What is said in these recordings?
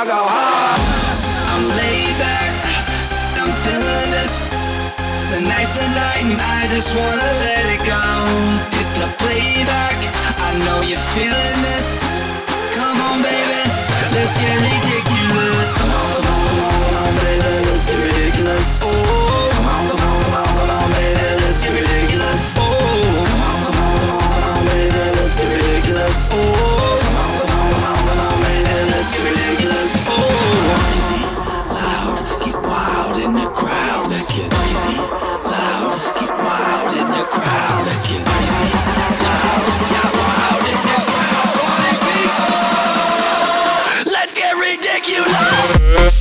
crowd go hard. I'm laid back, I'm feeling this. It's a nice night and I just wanna let it go. Hit the playback, I know you're feeling this. Come on baby, let's get ridiculous. Come on, come on, come on, come on baby, let's get ridiculous. Oh, come on, come on, come on, come on baby, let's get ridiculous. Oh, come on, come on, come on, come on baby, let's get ridiculous. Oh, come on, come on, come on, come on baby, let's get ridiculous. Oh, crazy, loud, get wild in the crowd. Let's get crazy, loud, get wild in the crowd. Let's get crazy, loud, get wild in the crowd. Party people, let's get ridiculous.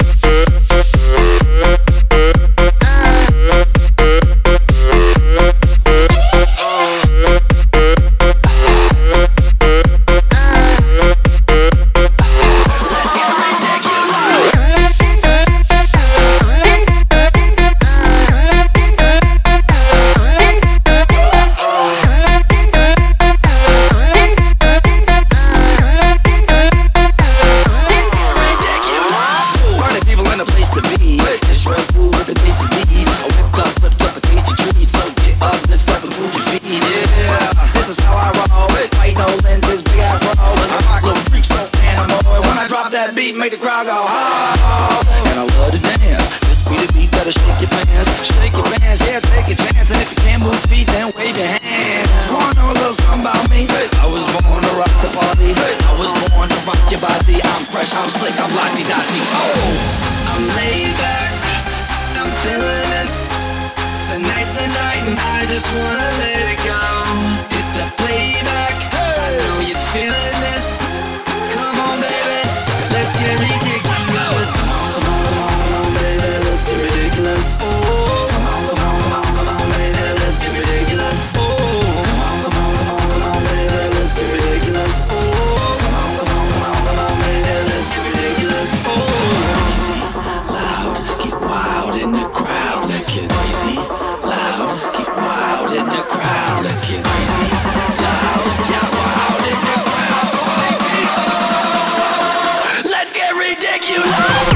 Make the crowd go hard. And I love to dance. This be the beat, better shake your pants. Shake your pants, yeah, take a chance. And if you can't move feet, then wave your hands. Wanna know a little something about me? I was born to rock the party. I was born to rock your body. I'm fresh, I'm slick, I'm lottie-dottie. Oh, I'm laid back, I'm feeling this. It's a nice night and I just wanna let it go. Hit the playback, I know you're feeling this. Come on baby, let's get ridiculous. Come on, come on, come on, come on, baby, let's get ridiculous. Oh, come on, come on, come on, come on, baby, let's get ridiculous. Oh, come on, come on, come on, come on, baby, let's get ridiculous. Oh, come on, come on, come on, come on, baby, let's get ridiculous. Oh, crazy, loud, get wild in the crowd. Let's get crazy, loud, get wild in the crowd. Let's get crazy, loud, get wild in the crowd. Let's get ridiculous.